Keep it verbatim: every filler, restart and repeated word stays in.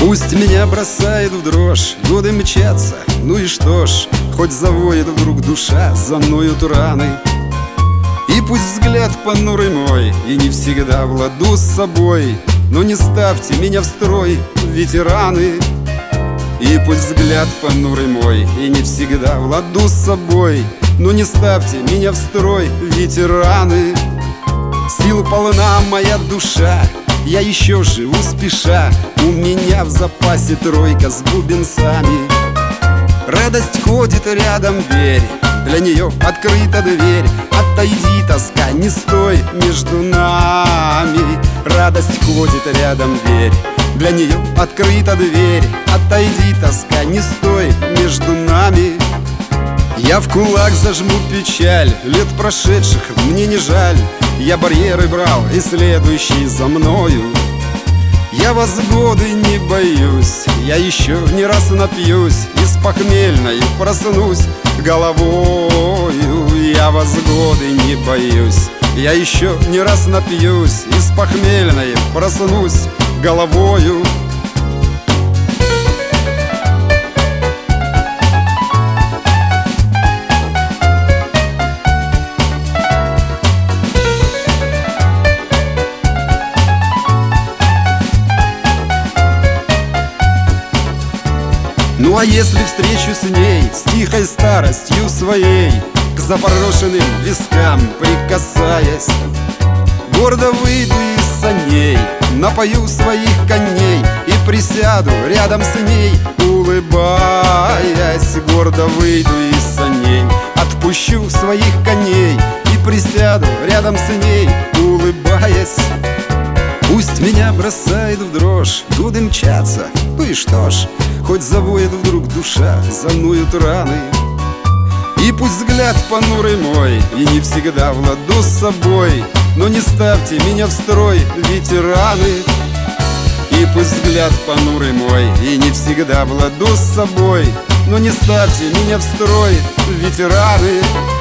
Пусть меня бросает в дрожь, годы мчатся, ну и что ж, хоть завоет вдруг душа, заноют раны. И пусть взгляд понурый мой, и не всегда в ладу с собой, но не ставьте меня в строй, ветераны. И пусть взгляд понурый мой, и не всегда в ладу с собой, но не ставьте меня в строй, ветераны. Сил полна моя душа, я еще живу спеша, у меня в запасе тройка с бубенцами. Радость ходит рядом, верь, для нее открыта дверь. Отойди, тоска, не стой между нами. Радость ходит рядом, верь, для нее открыта дверь. Отойди, тоска, не стой между нами. Я в кулак зажму печаль лет прошедших, мне не жаль. Я барьеры брал, и следующий за мною. Я вас годы не боюсь, я еще не раз напьюсь, из похмельной проснусь головою. Я вас годы не боюсь, я еще не раз напьюсь, из похмельной проснусь головою. Ну а если встречу с ней, с тихой старостью своей, к запорошенным вискам прикасаясь, гордо выйду из саней, напою своих коней и присяду рядом с ней, улыбаясь. Гордо выйду из саней, отпущу своих коней и присяду рядом с ней, улыбаясь. Пусть меня бросает в дрожь, годы мчатся, ну и что ж, хоть завоет вдруг душа, зануют раны. И пусть взгляд понурый мой, и не всегда в ладу с собой, но не ставьте меня в строй, ветераны. И пусть взгляд понурый мой, и не всегда в ладу с собой, но не ставьте меня в строй, ветераны.